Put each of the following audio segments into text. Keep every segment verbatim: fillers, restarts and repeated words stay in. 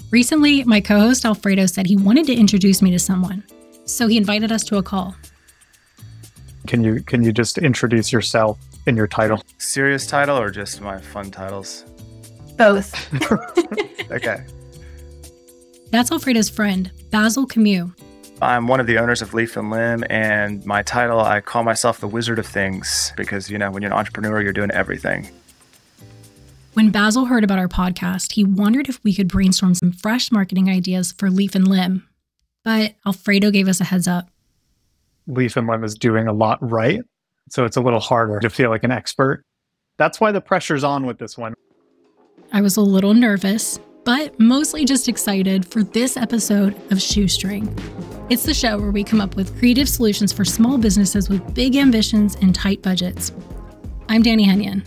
Recently, my co-host Alfredo said he wanted to introduce me to someone, so he invited us to a call. Can you can you just introduce yourself and your title? Serious title or just my fun titles? Both. Okay. That's Alfredo's friend, Basil Camus. I'm one of the owners of Leaf and Limb, and my title, I call myself the Wizard of Things because, you know, when you're an entrepreneur, you're doing everything. When Basil heard about our podcast, he wondered if we could brainstorm some fresh marketing ideas for Leaf and Limb. But Alfredo gave us a heads up. Leaf and Limb is doing a lot right, so it's a little harder to feel like an expert. That's why the pressure's on with this one. I was a little nervous, but mostly just excited for this episode of Shoestring. It's the show where we come up with creative solutions for small businesses with big ambitions and tight budgets. I'm Danny Henyon.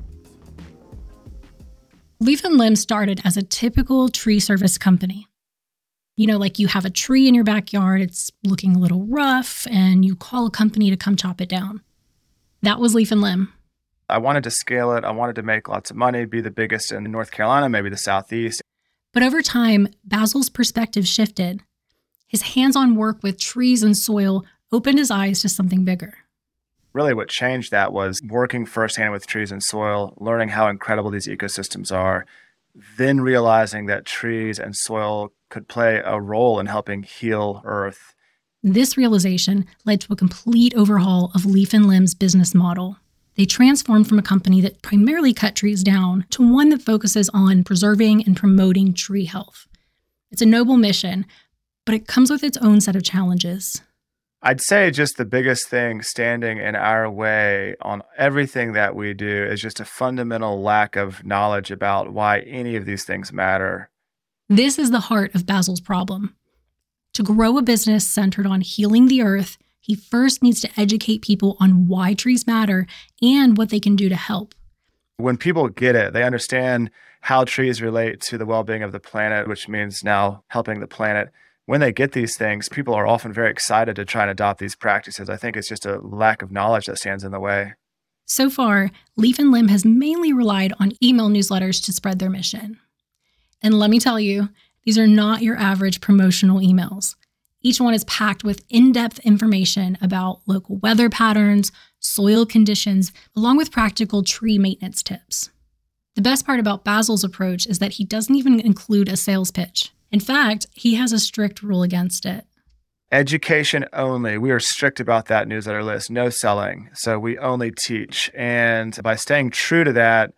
Leaf and Limb started as a typical tree service company. You know, like you have a tree in your backyard, it's looking a little rough, and you call a company to come chop it down. That was Leaf and Limb. I wanted to scale it. I wanted to make lots of money, be the biggest in North Carolina, maybe the Southeast. But over time, Basil's perspective shifted. His hands-on work with trees and soil opened his eyes to something bigger. Really what changed that was working firsthand with trees and soil, learning how incredible these ecosystems are, then realizing that trees and soil could play a role in helping heal Earth. This realization led to a complete overhaul of Leaf and Limb's business model. They transformed from a company that primarily cut trees down to one that focuses on preserving and promoting tree health. It's a noble mission, but it comes with its own set of challenges. I'd say just the biggest thing standing in our way on everything that we do is just a fundamental lack of knowledge about why any of these things matter. This is the heart of Basil's problem. To grow a business centered on healing the earth, he first needs to educate people on why trees matter and what they can do to help. When people get it, they understand how trees relate to the well-being of the planet, which means now helping the planet. When they get these things, people are often very excited to try and adopt these practices. I think it's just a lack of knowledge that stands in the way. So far, Leaf and Limb has mainly relied on email newsletters to spread their mission. And let me tell you, these are not your average promotional emails. Each one is packed with in-depth information about local weather patterns, soil conditions, along with practical tree maintenance tips. The best part about Basil's approach is that he doesn't even include a sales pitch. In fact, he has a strict rule against it. Education only. We are strict about that newsletter list. No selling. So we only teach. And by staying true to that,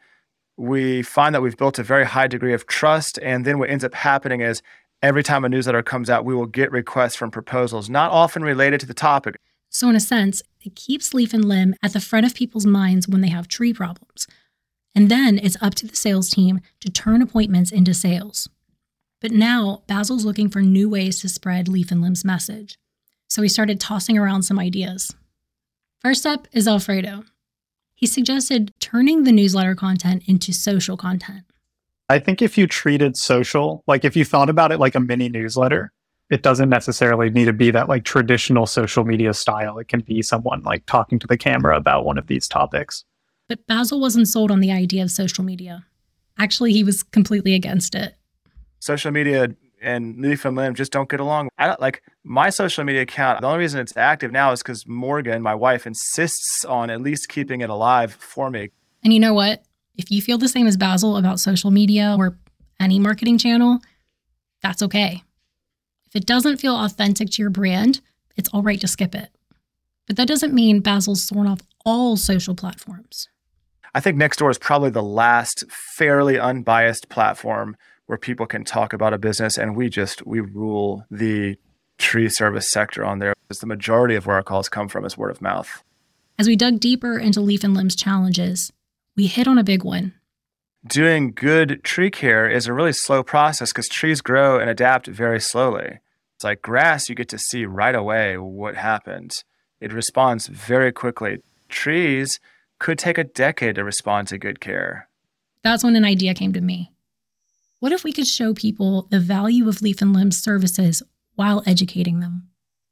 we find that we've built a very high degree of trust. And then what ends up happening is every time a newsletter comes out, we will get requests from proposals, not often related to the topic. So in a sense, it keeps Leaf and Limb at the front of people's minds when they have tree problems. And then it's up to the sales team to turn appointments into sales. But now Basil's looking for new ways to spread Leaf and Limb's message. So he started tossing around some ideas. First up is Alfredo. He suggested turning the newsletter content into social content. I think if you treated social, like if you thought about it like a mini newsletter, it doesn't necessarily need to be that like traditional social media style. It can be someone like talking to the camera about one of these topics. But Basil wasn't sold on the idea of social media. Actually, he was completely against it. Social media and Leaf and Limb just don't get along. I don't, like my social media account, the only reason it's active now is because Morgan, my wife, insists on at least keeping it alive for me. And you know what? If you feel the same as Basil about social media or any marketing channel, that's okay. If it doesn't feel authentic to your brand, it's all right to skip it. But that doesn't mean Basil's sworn off all social platforms. I think Nextdoor is probably the last fairly unbiased platform where people can talk about a business, and we just, we rule the tree service sector on there. Because the majority of where our calls come from is word of mouth. As we dug deeper into Leaf and Limb's challenges, we hit on a big one. Doing good tree care is a really slow process because trees grow and adapt very slowly. It's like grass, you get to see right away what happened. It responds very quickly. Trees could take a decade to respond to good care. That's when an idea came to me. What if we could show people the value of Leaf and Limb's services while educating them?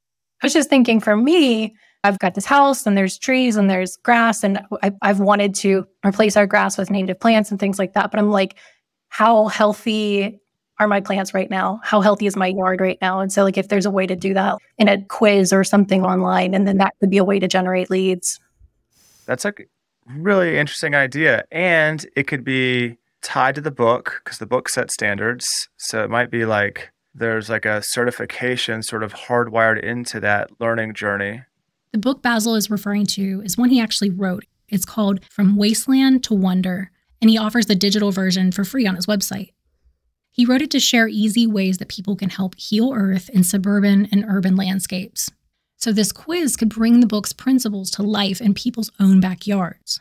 I was just thinking for me, I've got this house and there's trees and there's grass and I, I've wanted to replace our grass with native plants and things like that. But I'm like, how healthy are my plants right now? How healthy is my yard right now? And so like if there's a way to do that in a quiz or something online, and then that could be a way to generate leads. That's a really interesting idea. And it could be tied to the book because the book sets standards. So it might be like there's like a certification sort of hardwired into that learning journey. The book Basil is referring to is one he actually wrote. It's called From Wasteland to Wonder, and he offers the digital version for free on his website. He wrote it to share easy ways that people can help heal Earth in suburban and urban landscapes. So this quiz could bring the book's principles to life in people's own backyards.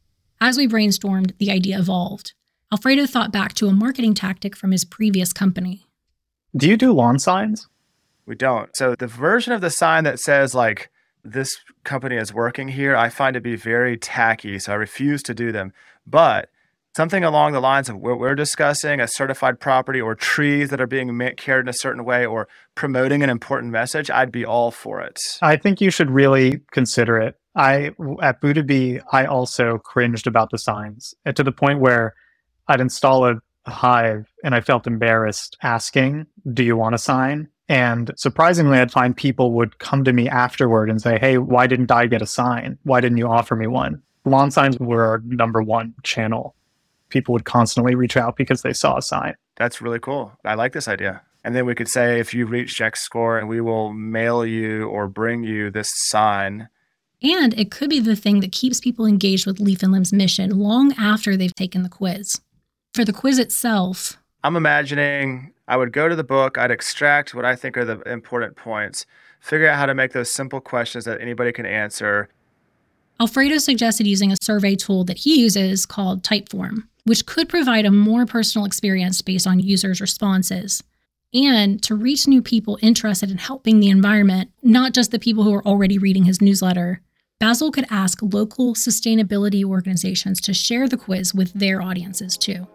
As we brainstormed, the idea evolved. Alfredo thought back to a marketing tactic from his previous company. Do you do lawn signs? We don't. So the version of the sign that says like, this company is working here, I find to be very tacky, so I refuse to do them. But something along the lines of what we're discussing, a certified property or trees that are being cared in a certain way or promoting an important message, I'd be all for it. I think you should really consider it. I, at Buddha Bee, I also cringed about the signs to the point where I'd install a, a hive and I felt embarrassed asking, do you want a sign? And surprisingly, I'd find people would come to me afterward and say, hey, why didn't I get a sign? Why didn't you offer me one? Lawn signs were our number one channel. People would constantly reach out because they saw a sign. That's really cool. I like this idea. And then we could say, if you reach X score, and we will mail you or bring you this sign. And it could be the thing that keeps people engaged with Leaf and Limb's mission long after they've taken the quiz. For the quiz itself, I'm imagining I would go to the book, I'd extract what I think are the important points, figure out how to make those simple questions that anybody can answer. Alfredo suggested using a survey tool that he uses called Typeform, which could provide a more personal experience based on users' responses. And to reach new people interested in helping the environment, not just the people who are already reading his newsletter, Basil could ask local sustainability organizations to share the quiz with their audiences too.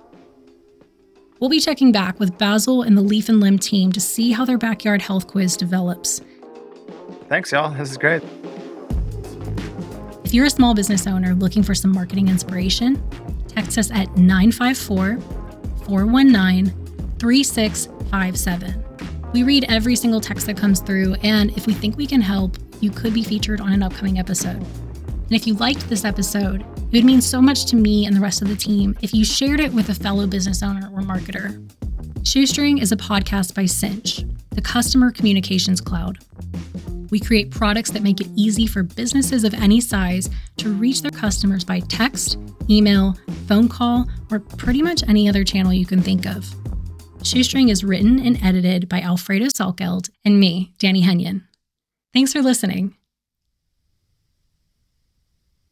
We'll be checking back with Basil and the Leaf and Limb team to see how their backyard health quiz develops. Thanks, y'all. This is great. If you're a small business owner looking for some marketing inspiration, text us at nine five four, four one nine, three six five seven. We read every single text that comes through, and if we think we can help, you could be featured on an upcoming episode. And if you liked this episode, it would mean so much to me and the rest of the team if you shared it with a fellow business owner or marketer. Shoestring is a podcast by Cinch, the customer communications cloud. We create products that make it easy for businesses of any size to reach their customers by text, email, phone call, or pretty much any other channel you can think of. Shoestring is written and edited by Alfredo Salkeld and me, Danny Henyon. Thanks for listening.